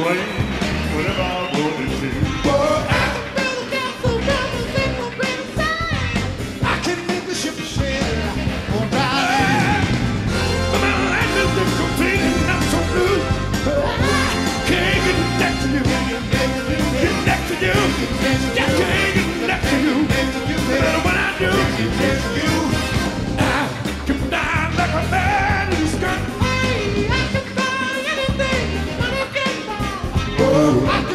away whenever I wanted to. Oh, I can make the ship sail on down. My life is just completely not so good. Can't get next to you. Get next to you. Just can't get next to you. No matter what I do, I can die like a man in the sky. Oh, I